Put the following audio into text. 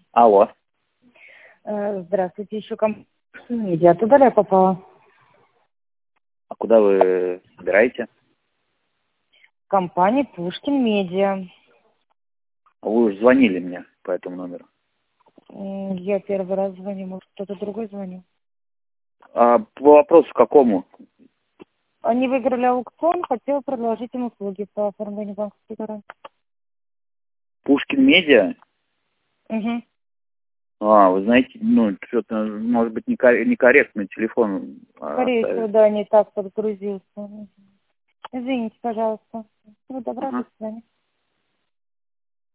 Алло. Здравствуйте, еще медиа. Туда ли я попала? А куда вы собираете? Компания Пушкин Медиа. Вы уже звонили мне по этому номеру. Я первый раз звоню, может, кто-то другой звонил. А по вопросу какому? Они выиграли аукцион, хотела предложить им услуги по оформлению банковской гарантии. Пушкин Медиа? Угу. Вы знаете, что-то, может быть, некорректный телефон Скорее всего, оставили. да, не так подгрузился. Извините, пожалуйста. Всего доброго, до свидания.